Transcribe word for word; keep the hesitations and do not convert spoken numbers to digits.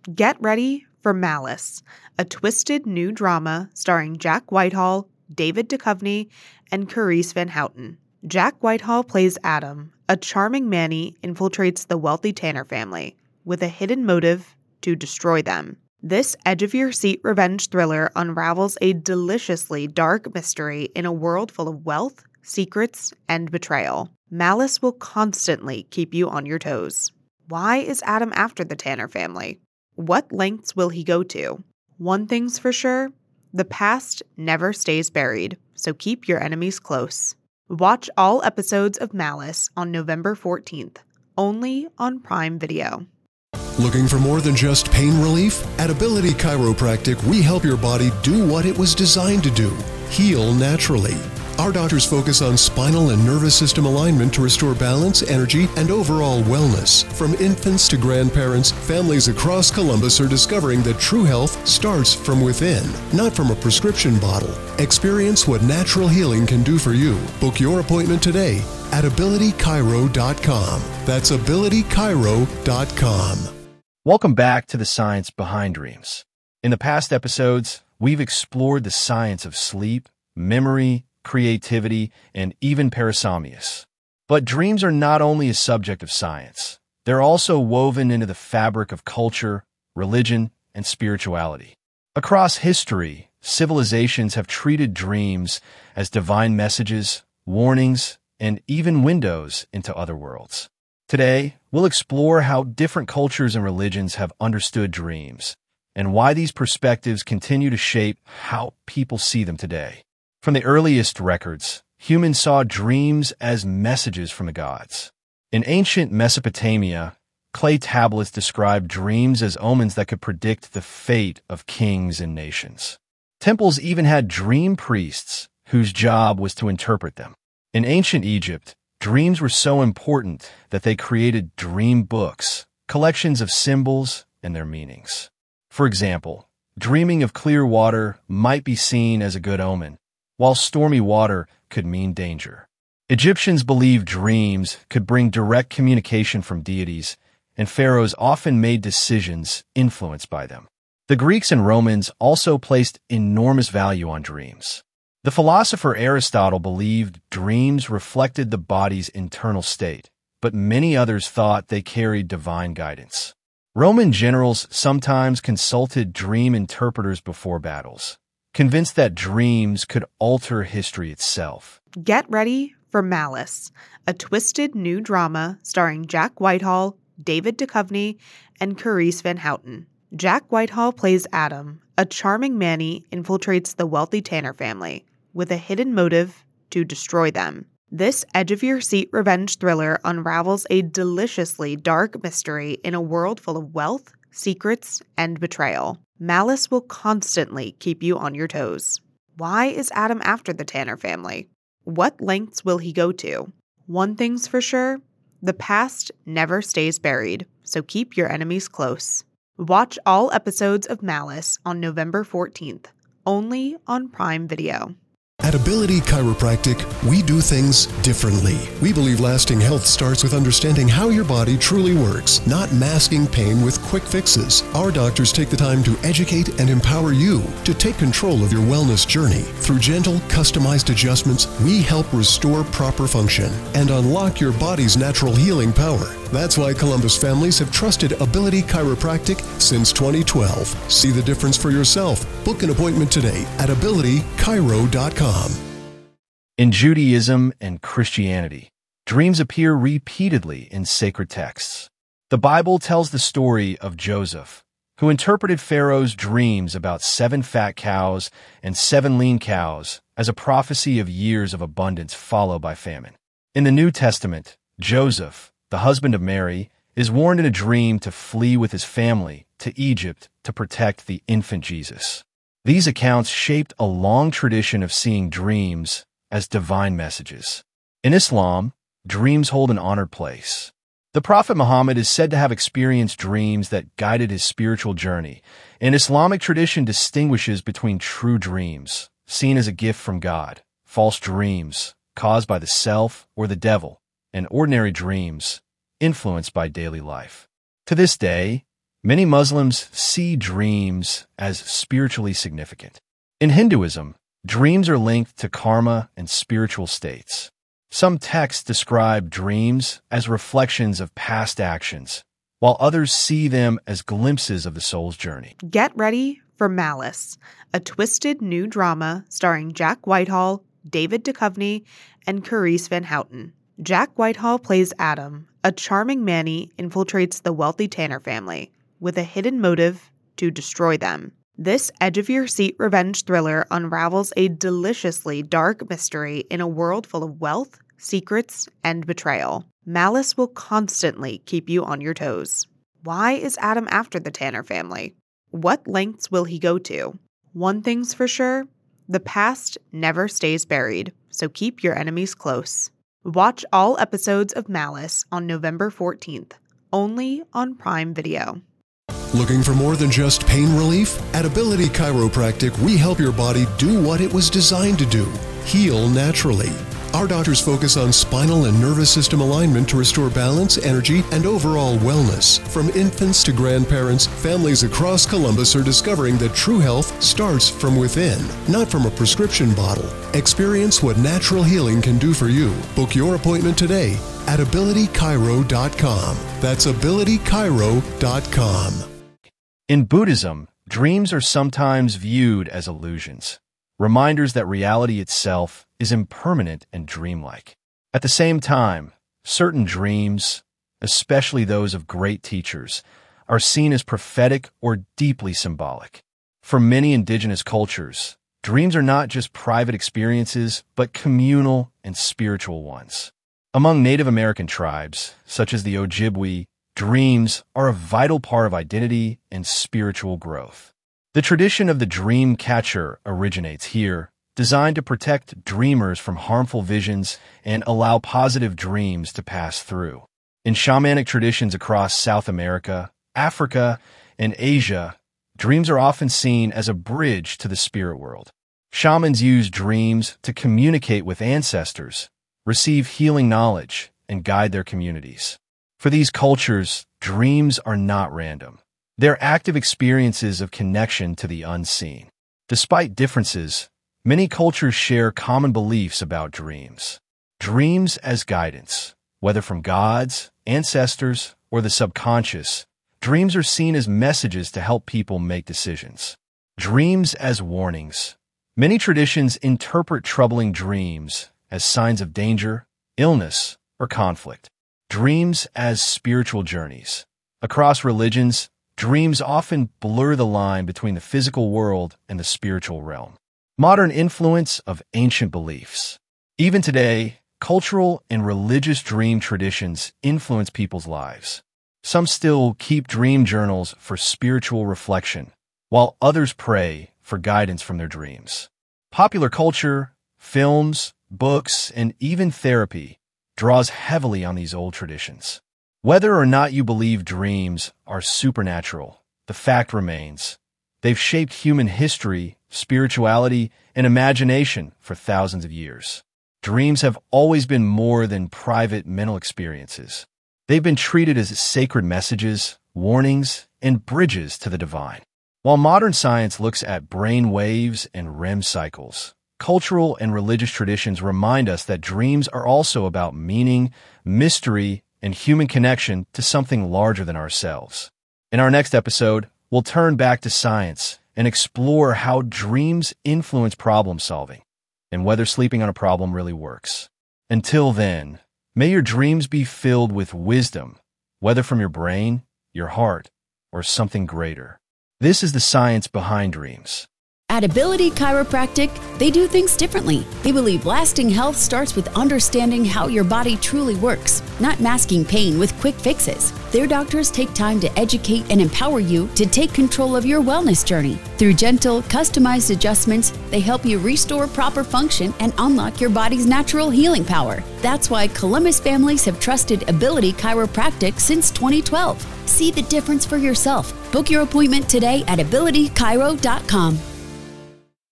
Get ready for Malice, a twisted new drama starring Jack Whitehall, David Duchovny, and Carice Van Houten. Jack Whitehall plays Adam, a charming Manny infiltrates the wealthy Tanner family with a hidden motive to destroy them. This edge-of-your-seat revenge thriller unravels a deliciously dark mystery in a world full of wealth, secrets, and betrayal. Malice will constantly keep you on your toes. Why is Adam after the Tanner family? What lengths will he go to? One thing's for sure, the past never stays buried, so keep your enemies close. Watch all episodes of Malice on November fourteenth, only on Prime Video. Looking for more than just pain relief? At Ability Chiropractic, we help your body do what it was designed to do, heal naturally. Our doctors focus on spinal and nervous system alignment to restore balance, energy, and overall wellness. From infants to grandparents, families across Columbus are discovering that true health starts from within, not from a prescription bottle. Experience what natural healing can do for you. Book your appointment today at ability chiro dot com. That's ability chiro dot com. Welcome back to the science behind dreams. In the past episodes, we've explored the science of sleep, memory, creativity, and even parasomnias. But dreams are not only a subject of science. They're also woven into the fabric of culture, religion, and spirituality. Across history, civilizations have treated dreams as divine messages, warnings, and even windows into other worlds. Today, we'll explore how different cultures and religions have understood dreams, and why these perspectives continue to shape how people see them today. From the earliest records, humans saw dreams as messages from the gods. In ancient Mesopotamia, clay tablets described dreams as omens that could predict the fate of kings and nations. Temples even had dream priests, whose job was to interpret them. In ancient Egypt, dreams were so important that they created dream books, collections of symbols and their meanings. For example, dreaming of clear water might be seen as a good omen, while stormy water could mean danger. Egyptians believed dreams could bring direct communication from deities, and pharaohs often made decisions influenced by them. The Greeks and Romans also placed enormous value on dreams. The philosopher Aristotle believed dreams reflected the body's internal state, but many others thought they carried divine guidance. Roman generals sometimes consulted dream interpreters before battles, convinced that dreams could alter history itself. Get ready for Malice, a twisted new drama starring Jack Whitehall, David Duchovny, and Carice Van Houten. Jack Whitehall plays Adam, a charming Manny infiltrates the wealthy Tanner family with a hidden motive to destroy them. This edge-of-your-seat revenge thriller unravels a deliciously dark mystery in a world full of wealth, secrets, and betrayal. Malice will constantly keep you on your toes. Why is Adam after the Tanner family? What lengths will he go to? One thing's for sure, the past never stays buried, so keep your enemies close. Watch all episodes of Malice on November fourteenth, only on Prime Video. At Ability Chiropractic, we do things differently. We believe lasting health starts with understanding how your body truly works, not masking pain with quick fixes. Our doctors take the time to educate and empower you to take control of your wellness journey. Through gentle, customized adjustments, we help restore proper function and unlock your body's natural healing power. That's why Columbus families have trusted Ability Chiropractic since twenty twelve. See the difference for yourself. Book an appointment today at ability chiro dot com. In Judaism and Christianity, dreams appear repeatedly in sacred texts. The Bible tells the story of Joseph, who interpreted Pharaoh's dreams about seven fat cows and seven lean cows as a prophecy of years of abundance followed by famine. In the New Testament, Joseph, the husband of Mary, is warned in a dream to flee with his family to Egypt to protect the infant Jesus. These accounts shaped a long tradition of seeing dreams as divine messages. In Islam, dreams hold an honored place. The Prophet Muhammad is said to have experienced dreams that guided his spiritual journey, and Islamic tradition distinguishes between true dreams, seen as a gift from God, false dreams, caused by the self or the devil, and ordinary dreams, influenced by daily life. To this day, Many Muslims see dreams as spiritually significant. In Hinduism, dreams are linked to karma and spiritual states. Some texts describe dreams as reflections of past actions, while others see them as glimpses of the soul's journey. Get ready for Malice, a twisted new drama starring Jack Whitehall, David Duchovny, and Carice Van Houten. Jack Whitehall plays Adam, a charming Manny infiltrates the wealthy Tanner family with a hidden motive to destroy them. This edge-of-your-seat revenge thriller unravels a deliciously dark mystery in a world full of wealth, secrets, and betrayal. Malice will constantly keep you on your toes. Why is Adam after the Tanner family? What lengths will he go to? One thing's for sure, the past never stays buried, so keep your enemies close. Watch all episodes of Malice on November fourteenth, only on Prime Video. Looking for more than just pain relief? At Ability Chiropractic, we help your body do what it was designed to do, heal naturally. Our doctors focus on spinal and nervous system alignment to restore balance, energy, and overall wellness. From infants to grandparents, families across Columbus are discovering that true health starts from within, not from a prescription bottle. Experience what natural healing can do for you. Book your appointment today at ability chiro dot com. That's ability chiro dot com. In Buddhism, dreams are sometimes viewed as illusions, reminders that reality itself is impermanent and dreamlike. At the same time, certain dreams, especially those of great teachers, are seen as prophetic or deeply symbolic. For many indigenous cultures, dreams are not just private experiences, but communal and spiritual ones. Among Native American tribes, such as the Ojibwe, dreams are a vital part of identity and spiritual growth. The tradition of the dream catcher originates here, designed to protect dreamers from harmful visions and allow positive dreams to pass through. In shamanic traditions across South America, Africa, and Asia, dreams are often seen as a bridge to the spirit world. Shamans use dreams to communicate with ancestors, receive healing knowledge, and guide their communities. For these cultures, dreams are not random. They're active experiences of connection to the unseen. Despite differences, many cultures share common beliefs about dreams. Dreams as guidance, whether from gods, ancestors, or the subconscious, dreams are seen as messages to help people make decisions. Dreams as warnings. Many traditions interpret troubling dreams as signs of danger, illness, or conflict. Dreams as spiritual journeys. Across religions, dreams often blur the line between the physical world and the spiritual realm. Modern influence of ancient beliefs. Even today, cultural and religious dream traditions influence people's lives. Some still keep dream journals for spiritual reflection, while others pray for guidance from their dreams. Popular culture, films, books, and even therapy draws heavily on these old traditions. Whether or not you believe dreams are supernatural, the fact remains, they've shaped human history, spirituality, and imagination for thousands of years. Dreams have always been more than private mental experiences. They've been treated as sacred messages, warnings, and bridges to the divine. While modern science looks at brain waves and R E M cycles, cultural and religious traditions remind us that dreams are also about meaning, mystery, and human connection to something larger than ourselves. In our next episode, we'll turn back to science and explore how dreams influence problem solving and whether sleeping on a problem really works. Until then, may your dreams be filled with wisdom, whether from your brain, your heart, or something greater. This is the science behind dreams. At Ability Chiropractic, they do things differently. They believe lasting health starts with understanding how your body truly works, not masking pain with quick fixes. Their doctors take time to educate and empower you to take control of your wellness journey. Through gentle, customized adjustments, they help you restore proper function and unlock your body's natural healing power. That's why Columbus families have trusted Ability Chiropractic since twenty twelve. See the difference for yourself. Book your appointment today at ability chiro dot com.